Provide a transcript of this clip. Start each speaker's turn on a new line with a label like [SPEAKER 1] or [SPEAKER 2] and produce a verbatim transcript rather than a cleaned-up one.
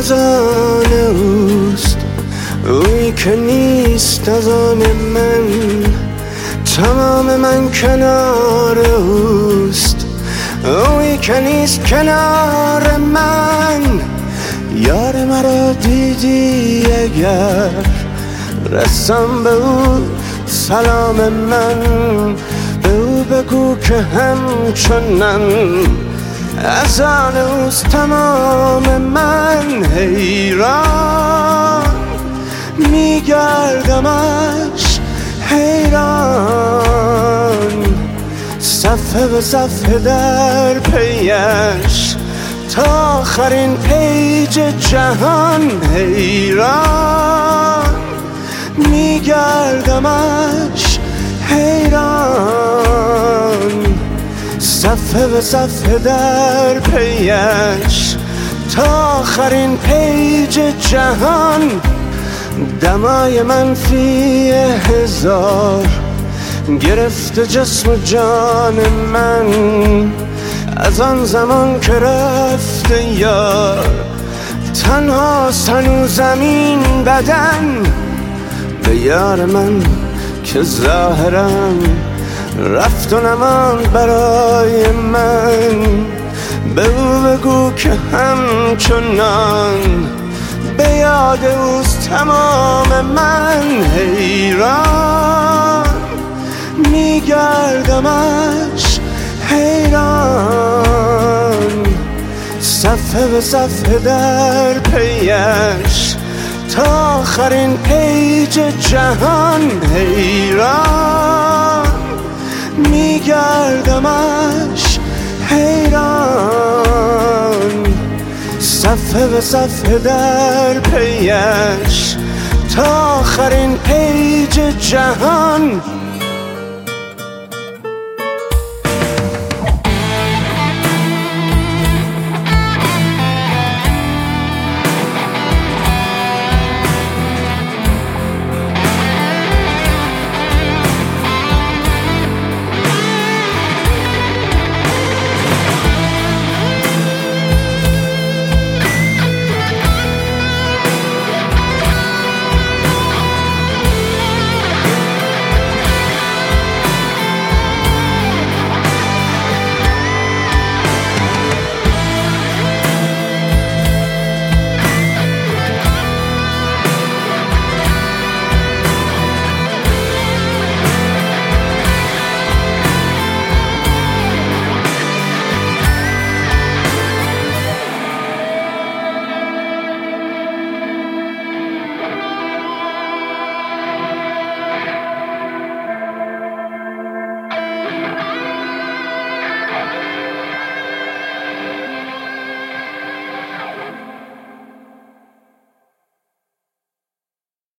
[SPEAKER 1] از آن اوست، اویی که نیست از آن من. تمام من کنار اوست، اویی که نیست کنار من. یار مرا دیدی اگر، رسم به او سلام من. به او بگو که همچنان از آن اوست تمام من. حیران میگردمش، حیران صفحه به صفحه در پیش، تا آخرین پیج جهان. حیران میگردمش، حیران صفحه به صفحه در پیش، تا آخرین پیج جهان. دمای منفی هزار گرفته جسم و جان من، از آن زمان که رفته یار. تنهاست هنوز زمین بدن به یار من که ظاهرا رفت و نماند برای من. به او بگو که همچنان به یاد اوست تمام من. حیران میگردمش، حیران صفحه به صفحه در پیش، تا آخرین پیج جهان. حیران میگردمش، حیران صفحه به صفحه در پیش، تا آخرین پیج جهان.